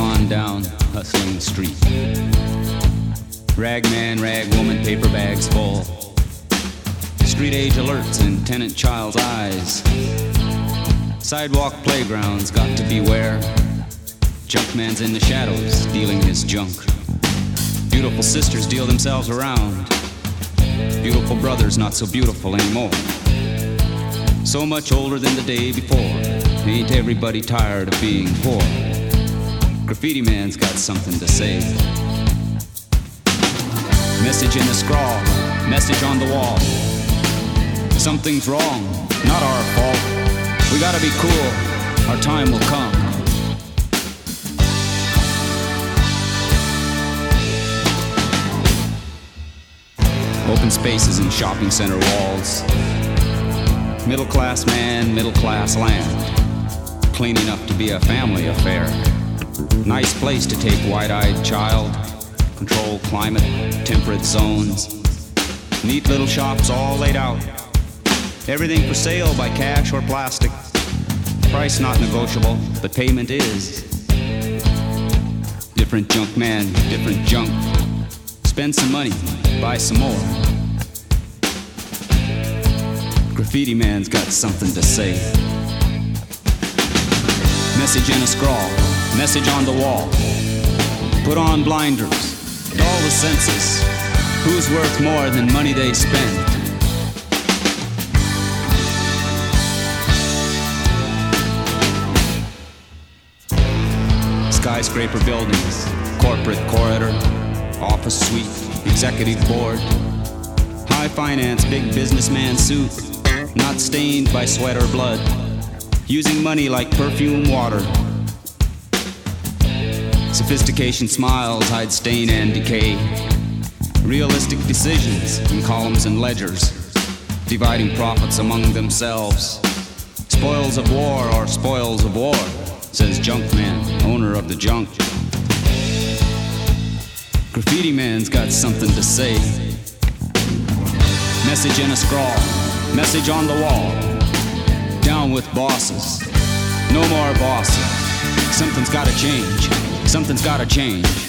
on down, hustling the street. Rag man, rag woman, paper bags full. Street age alerts in tenant child's eyes. Sidewalk playgrounds got to beware. Junk man's in the shadows, dealing his junk. Beautiful sisters deal themselves around. Beautiful brothers not so beautiful anymore. So much older than the day before. Ain't everybody tired of being poor? Graffiti man's got something to say. Message in a scrawl, message on the wall. Something's wrong, not our fault. We gotta be cool, our time will come. Open spaces in shopping center walls. Middle class man, middle class land. Clean enough to be a family affair. Nice place to take wide-eyed child. Control climate, temperate zones. Neat little shops all laid out. Everything for sale by cash or plastic. Price not negotiable, but payment is. Different junk man, different junk. Spend some money, buy some more. Graffiti man's got something to say. Message in a scrawl, message on the wall. Put on blinders, dull the senses. Who's worth more than money they spend? Skyscraper buildings, corporate corridor, office suite, executive board. High finance, big businessman suit, not stained by sweat or blood. Using money like perfume water. Sophistication smiles hide stain and decay. Realistic decisions in columns and ledgers, dividing profits among themselves. Spoils of war or spoils of war, says junk man, owner of the junk. Graffiti man's got something to say. Message in a scrawl, message on the wall. Down with bosses, no more bossing. Something's gotta change, something's gotta change.